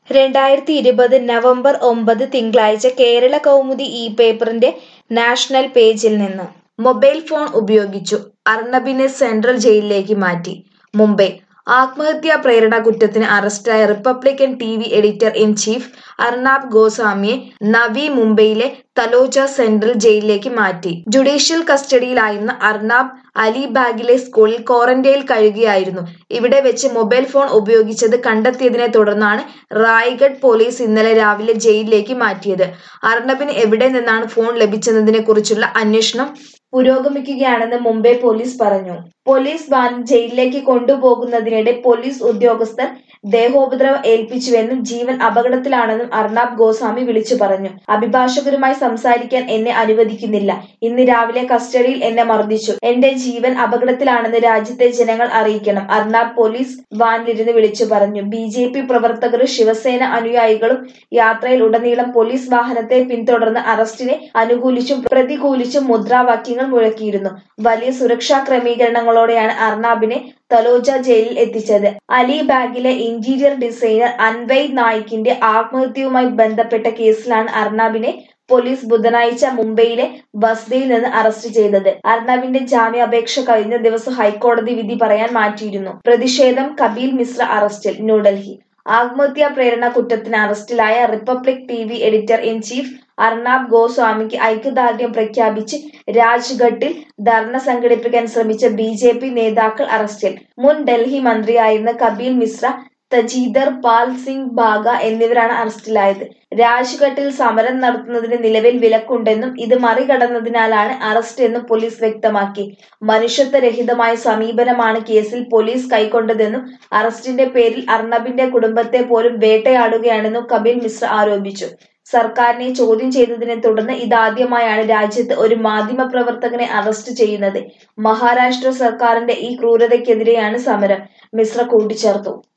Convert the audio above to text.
2020 November 9 തിങ്കളാഴ്ച കേരള കൗമുദി പേപ്പറിന്റെ national പേജിൽ നിന്ന് മൊബൈൽ ഫോൺ ഉപയോഗിച്ചു അർണബിനെ സെൻട്രൽ ജയിലിലേക്ക് മാറ്റി. മുംബൈ ആത്മഹത്യാ പ്രേരണ കുറ്റത്തിന് അറസ്റ്റിലായ Republican TV editor in chief Arnab ഗോസ്വാമിയെ നവി മുംബൈയിലെ തലോജ സെൻട്രൽ ജയിലിലേക്ക് മാറ്റി. ജുഡീഷ്യൽ കസ്റ്റഡിയിലായിരുന്ന അർണാബ് അലിബാഗിലെ സ്കൂളിൽ ക്വാറന്റൈനിൽ കഴിയുകയായിരുന്നു. ഇവിടെ വെച്ച് മൊബൈൽ ഫോൺ ഉപയോഗിച്ചത് കണ്ടെത്തിയതിനെ തുടർന്നാണ് റായ്ഗഡ് പോലീസ് ഇന്നലെ രാവിലെ ജയിലിലേക്ക് മാറ്റിയത്. അർണബിന് എവിടെ നിന്നാണ് ഫോൺ ലഭിച്ചതെന്നതിനെ കുറിച്ചുള്ള അന്വേഷണം പുരോഗമിക്കുകയാണെന്ന് മുംബൈ പോലീസ് പറഞ്ഞു. പോലീസ് വാൻ ജയിലിലേക്ക് കൊണ്ടുപോകുന്നതിനിടെ പോലീസ് ഉദ്യോഗസ്ഥർ ദേഹോപദ്രവം ഏൽപ്പിച്ചുവെന്നും ജീവൻ അപകടത്തിലാണെന്നും അർണാബ് ഗോസ്വാമി വിളിച്ചു പറഞ്ഞു. അഭിഭാഷകരുമായി സംസാരിക്കാൻ എന്നെ അനുവദിക്കുന്നില്ല. ഇന്ന് രാവിലെ കസ്റ്റഡിയിൽ എന്നെ മർദ്ദിച്ചു. എന്റെ ജീവൻ അപകടത്തിലാണെന്ന് രാജ്യത്തെ ജനങ്ങൾ അറിയിക്കണം, അർണാബ് പോലീസ് വാനിലിരുന്ന് വിളിച്ചു പറഞ്ഞു. ബിജെപി പ്രവർത്തകരും ശിവസേന അനുയായികളും യാത്രയിൽ ഉടനീളം പോലീസ് വാഹനത്തെ പിന്തുടർന്ന് അറസ്റ്റിനെ അനുകൂലിച്ചും പ്രതികൂലിച്ചും മുദ്രാവാക്യങ്ങൾ മുഴക്കിയിരുന്നു. വലിയ സുരക്ഷാ ക്രമീകരണങ്ങളോടെയാണ് അർണാബിനെ തലോജ ജയിലിൽ എത്തിച്ചത്. അലിബാഗിലെ ഇന്റീരിയർ ഡിസൈനർ അൻവൈദ് നായിക്കിന്റെ ആത്മഹത്യയുമായി ബന്ധപ്പെട്ട കേസിലാണ് അർണാബിനെ പോലീസ് ബുധനാഴ്ച മുംബൈയിലെ ബസ്തിയിൽ നിന്ന് അറസ്റ്റ് ചെയ്തത്. അർണബിന്റെ ജാമ്യാപേക്ഷ കഴിഞ്ഞ ദിവസം ഹൈക്കോടതി വിധി പറയാൻ മാറ്റിയിരുന്നു. പ്രതിഷേധം കപിൽ മിശ്ര അറസ്റ്റിൽ. ന്യൂഡൽഹി ആത്മഹത്യാ പ്രേരണ കുറ്റത്തിന് അറസ്റ്റിലായ Republic TV editor in chief Arnab ഗോസ്വാമിക്ക് ഐക്യദാർഢ്യം പ്രഖ്യാപിച്ച് രാജ്ഘട്ടിൽ ധർണ സംഘടിപ്പിക്കാൻ ശ്രമിച്ച ബിജെപി നേതാക്കൾ അറസ്റ്റിൽ. മുൻ ഡൽഹി മന്ത്രിയായിരുന്ന കപിൽ മിശ്ര, തജീദർ പാൽ സിംഗ് ബാഗ എന്നിവരാണ് അറസ്റ്റിലായത്. രാജ്ഘട്ടിൽ സമരം നടത്തുന്നതിന് നിലവിൽ വിലക്കുണ്ടെന്നും ഇത് മറികടന്നതിനാലാണ് അറസ്റ്റ് എന്നും പോലീസ് വ്യക്തമാക്കി. മനുഷ്യത്വരഹിതമായ സമീപനമാണ് കേസിൽ പോലീസ് കൈക്കൊണ്ടതെന്നും അറസ്റ്റിന്റെ പേരിൽ അർണബിന്റെ കുടുംബത്തെ പോലും വേട്ടയാടുകയാണെന്നും കപിൽ മിശ്ര ആരോപിച്ചു. സർക്കാരിനെ ചോദ്യം ചെയ്തതിനെ തുടർന്ന് ഇതാദ്യമായാണ് രാജ്യത്ത് ഒരു മാധ്യമപ്രവർത്തകനെ അറസ്റ്റ് ചെയ്യുന്നത്. മഹാരാഷ്ട്ര സർക്കാരിന്റെ ഈ ക്രൂരതയ്ക്കെതിരെയാണ് സമരം, മിശ്ര കൂട്ടിച്ചേർത്തു.